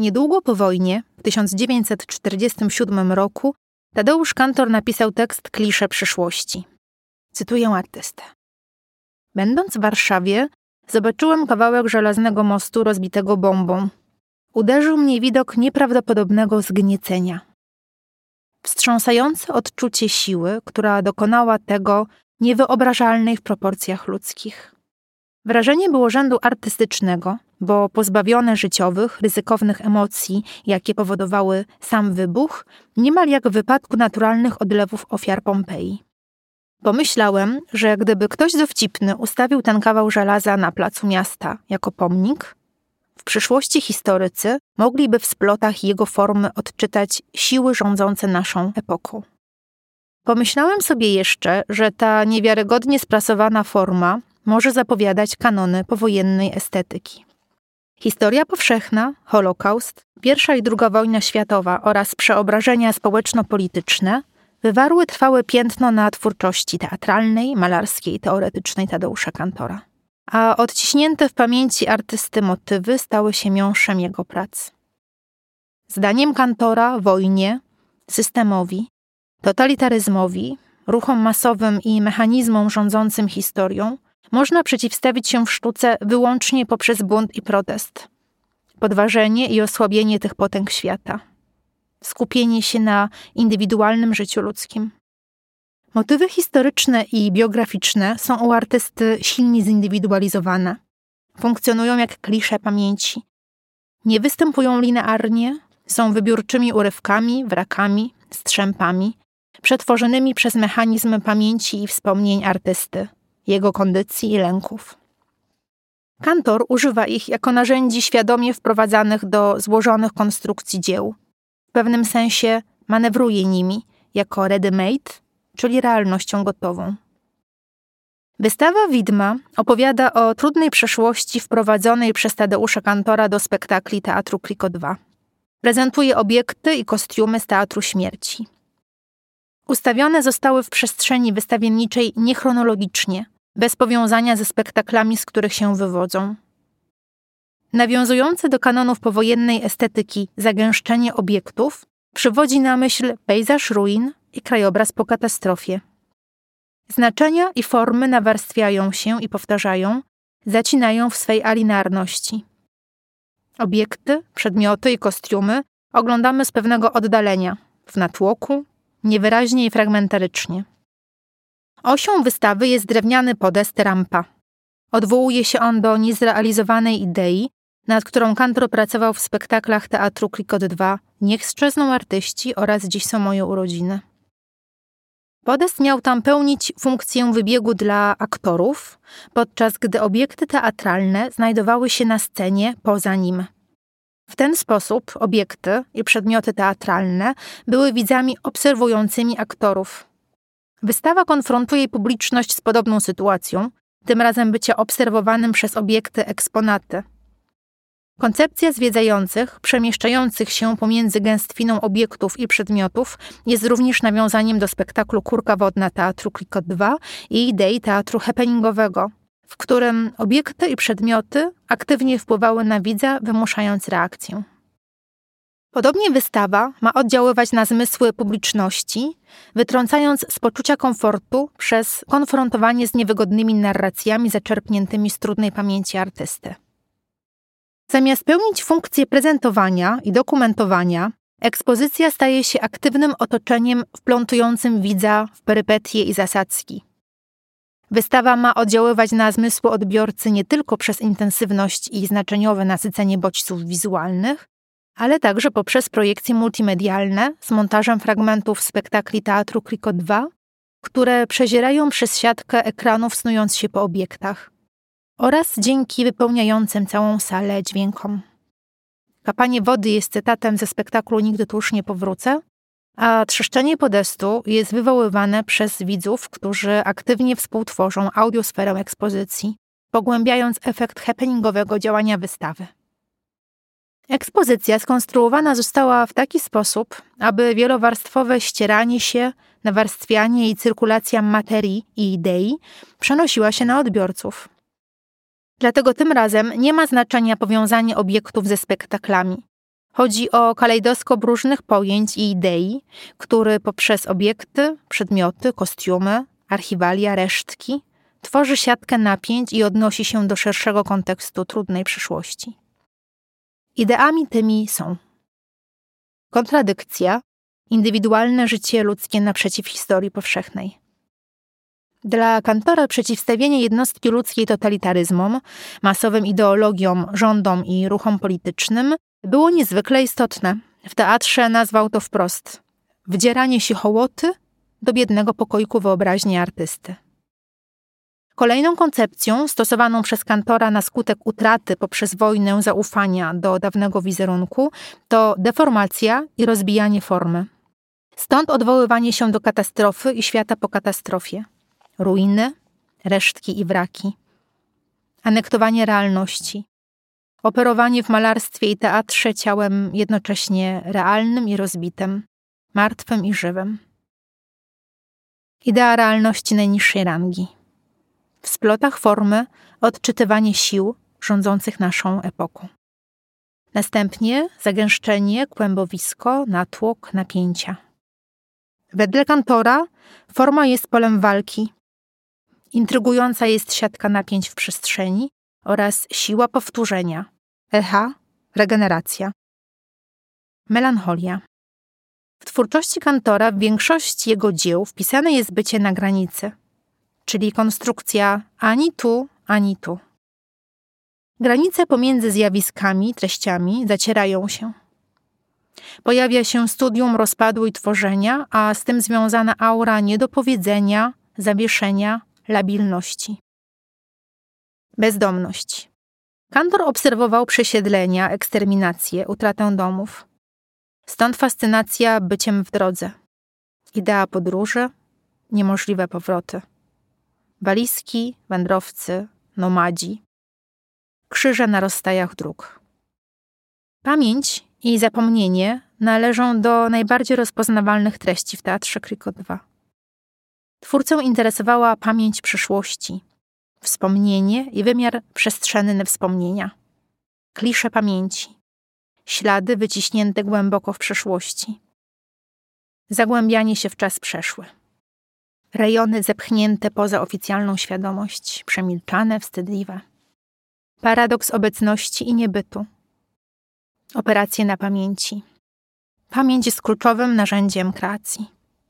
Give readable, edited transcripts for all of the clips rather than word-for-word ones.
Niedługo po wojnie, w 1947 roku, Tadeusz Kantor napisał tekst Klisze przyszłości. Cytuję artystę. Będąc w Warszawie, zobaczyłem kawałek żelaznego mostu rozbitego bombą. Uderzył mnie widok nieprawdopodobnego zgniecenia. Wstrząsające odczucie siły, która dokonała tego niewyobrażalnej w proporcjach ludzkich. Wrażenie było rzędu artystycznego, bo pozbawione życiowych, ryzykownych emocji, jakie powodowały sam wybuch, niemal jak w wypadku naturalnych odlewów ofiar Pompeji. Pomyślałem, że gdyby ktoś dowcipny ustawił ten kawał żelaza na placu miasta jako pomnik, w przyszłości historycy mogliby w splotach jego formy odczytać siły rządzące naszą epoką. Pomyślałem sobie jeszcze, że ta niewiarygodnie sprasowana forma może zapowiadać kanony powojennej estetyki. Historia powszechna, Holokaust, I i II wojna światowa oraz przeobrażenia społeczno-polityczne wywarły trwałe piętno na twórczości teatralnej, malarskiej i teoretycznej Tadeusza Kantora. A odciśnięte w pamięci artysty motywy stały się miąższem jego prac. Zdaniem Kantora wojnie, systemowi, totalitaryzmowi, ruchom masowym i mechanizmom rządzącym historią można przeciwstawić się w sztuce wyłącznie poprzez bunt i protest, podważenie i osłabienie tych potęg świata, skupienie się na indywidualnym życiu ludzkim. Motywy historyczne i biograficzne są u artysty silnie zindywidualizowane. Funkcjonują jak klisze pamięci. Nie występują linearnie, są wybiórczymi urywkami, wrakami, strzępami, przetworzonymi przez mechanizm pamięci i wspomnień artysty, jego kondycji i lęków. Kantor używa ich jako narzędzi świadomie wprowadzanych do złożonych konstrukcji dzieł. W pewnym sensie manewruje nimi jako ready-made, czyli realnością gotową. Wystawa Widma opowiada o trudnej przeszłości wprowadzonej przez Tadeusza Kantora do spektakli Teatru Kliko 2. Prezentuje obiekty i kostiumy z Teatru Śmierci. Ustawione zostały w przestrzeni wystawienniczej niechronologicznie, bez powiązania ze spektaklami, z których się wywodzą. Nawiązujące do kanonów powojennej estetyki zagęszczenie obiektów przywodzi na myśl pejzaż ruin i krajobraz po katastrofie. Znaczenia i formy nawarstwiają się i powtarzają, zacinają w swej alinearności. Obiekty, przedmioty i kostiumy oglądamy z pewnego oddalenia, w natłoku, niewyraźnie i fragmentarycznie. Osią wystawy jest drewniany podest rampa. Odwołuje się on do niezrealizowanej idei, nad którą Kantor pracował w spektaklach Teatru Klikot 2 Niech strzezną artyści oraz Dziś są moje urodziny. Podest miał tam pełnić funkcję wybiegu dla aktorów, podczas gdy obiekty teatralne znajdowały się na scenie poza nim. W ten sposób obiekty i przedmioty teatralne były widzami obserwującymi aktorów. Wystawa konfrontuje publiczność z podobną sytuacją, tym razem bycia obserwowanym przez obiekty eksponaty. Koncepcja zwiedzających, przemieszczających się pomiędzy gęstwiną obiektów i przedmiotów jest również nawiązaniem do spektaklu Kurka wodna Teatru Klikot 2 i idei teatru happeningowego, w którym obiekty i przedmioty aktywnie wpływały na widza, wymuszając reakcję. Podobnie wystawa ma oddziaływać na zmysły publiczności, wytrącając z poczucia komfortu przez konfrontowanie z niewygodnymi narracjami zaczerpniętymi z trudnej pamięci artysty. Zamiast pełnić funkcję prezentowania i dokumentowania, ekspozycja staje się aktywnym otoczeniem wplątującym widza w perypetie i zasadzki. Wystawa ma oddziaływać na zmysły odbiorcy nie tylko przez intensywność i znaczeniowe nasycenie bodźców wizualnych, ale także poprzez projekcje multimedialne z montażem fragmentów spektakli Teatru Klikot 2, które przezierają przez siatkę ekranów snując się po obiektach, oraz dzięki wypełniającym całą salę dźwiękom. Kapanie wody jest cytatem ze spektaklu Nigdy tu już nie powrócę, a trzeszczenie podestu jest wywoływane przez widzów, którzy aktywnie współtworzą audiosferę ekspozycji, pogłębiając efekt happeningowego działania wystawy. Ekspozycja skonstruowana została w taki sposób, aby wielowarstwowe ścieranie się, nawarstwianie i cyrkulacja materii i idei przenosiła się na odbiorców. Dlatego tym razem nie ma znaczenia powiązanie obiektów ze spektaklami. Chodzi o kalejdoskop różnych pojęć i idei, który poprzez obiekty, przedmioty, kostiumy, archiwalia, resztki tworzy siatkę napięć i odnosi się do szerszego kontekstu trudnej przyszłości. Ideami tymi są kontradykcja, indywidualne życie ludzkie naprzeciw historii powszechnej. Dla Kantora przeciwstawienie jednostki ludzkiej totalitaryzmom, masowym ideologiom, rządom i ruchom politycznym było niezwykle istotne. W teatrze nazwał to wprost wdzieranie się hołoty do biednego pokoiku wyobraźni artysty. Kolejną koncepcją stosowaną przez Kantora na skutek utraty poprzez wojnę zaufania do dawnego wizerunku to deformacja i rozbijanie formy. Stąd odwoływanie się do katastrofy i świata po katastrofie. Ruiny, resztki i wraki. Anektowanie realności. Operowanie w malarstwie i teatrze ciałem jednocześnie realnym i rozbitym, martwym i żywym. Idea realności najniższej rangi. W splotach formy odczytywanie sił rządzących naszą epoką. Następnie zagęszczenie, kłębowisko, natłok, napięcia. Wedle Kantora forma jest polem walki. Intrygująca jest siatka napięć w przestrzeni oraz siła powtórzenia, echa, regeneracja. Melancholia. W twórczości Kantora w większości jego dzieł wpisane jest bycie na granicy, czyli konstrukcja ani tu, ani tu. Granice pomiędzy zjawiskami, treściami zacierają się. Pojawia się studium rozpadu i tworzenia, a z tym związana aura niedopowiedzenia, zawieszenia, labilności. Bezdomność. Kantor obserwował przesiedlenia, eksterminację, utratę domów. Stąd fascynacja byciem w drodze. Idea podróży, niemożliwe powroty. Walizki, wędrowcy, nomadzi. Krzyże na rozstajach dróg. Pamięć i zapomnienie należą do najbardziej rozpoznawalnych treści w Teatrze Clicquot 2. Twórcę interesowała pamięć przyszłości, wspomnienie i wymiar przestrzenny wspomnienia. Klisze pamięci, ślady wyciśnięte głęboko w przeszłości. Zagłębianie się w czas przeszły. Rejony zepchnięte poza oficjalną świadomość, przemilczane, wstydliwe. Paradoks obecności i niebytu. Operacje na pamięci. Pamięć jest kluczowym narzędziem kreacji.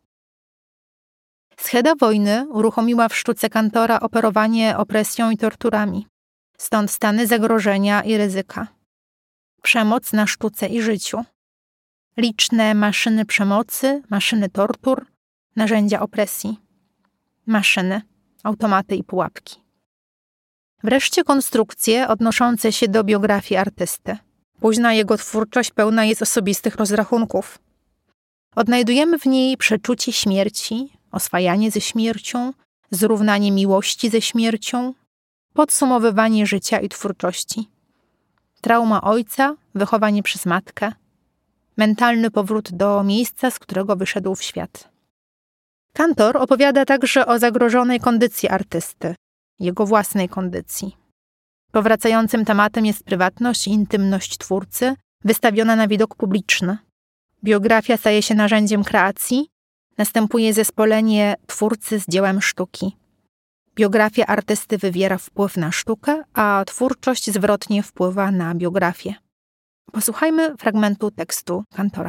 Scheda wojny uruchomiła w sztuce Kantora operowanie opresją i torturami. Stąd stany zagrożenia i ryzyka. Przemoc na sztuce i życiu. Liczne maszyny przemocy, maszyny tortur, narzędzia opresji. Maszyny, automaty i pułapki. Wreszcie konstrukcje odnoszące się do biografii artysty. Późna jego twórczość pełna jest osobistych rozrachunków. Odnajdujemy w niej przeczucie śmierci, oswajanie ze śmiercią, zrównanie miłości ze śmiercią, podsumowywanie życia i twórczości. Trauma ojca, wychowanie przez matkę, mentalny powrót do miejsca, z którego wyszedł w świat. Kantor opowiada także o zagrożonej kondycji artysty, jego własnej kondycji. Powracającym tematem jest prywatność i intymność twórcy, wystawiona na widok publiczny. Biografia staje się narzędziem kreacji, następuje zespolenie twórcy z dziełem sztuki. Biografia artysty wywiera wpływ na sztukę, a twórczość zwrotnie wpływa na biografię. Posłuchajmy fragmentu tekstu Kantora.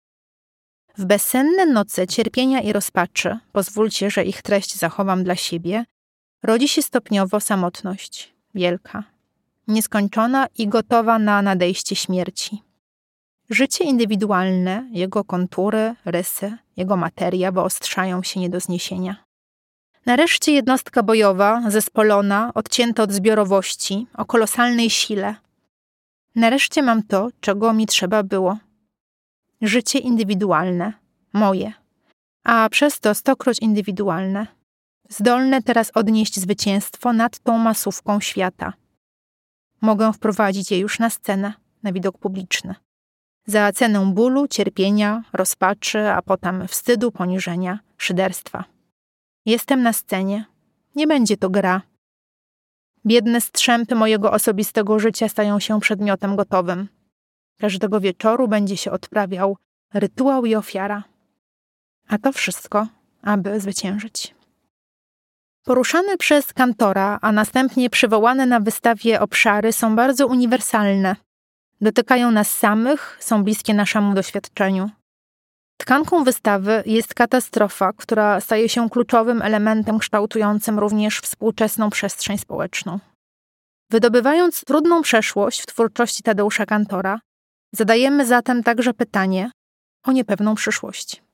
W bezsenne noce cierpienia i rozpaczy, pozwólcie, że ich treść zachowam dla siebie, rodzi się stopniowo samotność, wielka, nieskończona i gotowa na nadejście śmierci. Życie indywidualne, jego kontury, rysy, jego materia wyostrzają się nie do zniesienia. Nareszcie jednostka bojowa, zespolona, odcięta od zbiorowości, o kolosalnej sile. Nareszcie mam to, czego mi trzeba było. Życie indywidualne, moje, a przez to stokroć indywidualne. Zdolne teraz odnieść zwycięstwo nad tą masówką świata. Mogę wprowadzić je już na scenę, na widok publiczny. Za cenę bólu, cierpienia, rozpaczy, a potem wstydu, poniżenia, szyderstwa. Jestem na scenie. Nie będzie to gra. Biedne strzępy mojego osobistego życia stają się przedmiotem gotowym. Każdego wieczoru będzie się odprawiał rytuał i ofiara. A to wszystko, aby zwyciężyć. Poruszane przez kantora, a następnie przywołane na wystawie obszary są bardzo uniwersalne. Dotykają nas samych, są bliskie naszemu doświadczeniu. Tkanką wystawy jest katastrofa, która staje się kluczowym elementem kształtującym również współczesną przestrzeń społeczną. Wydobywając trudną przeszłość w twórczości Tadeusza Kantora, zadajemy zatem także pytanie o niepewną przyszłość.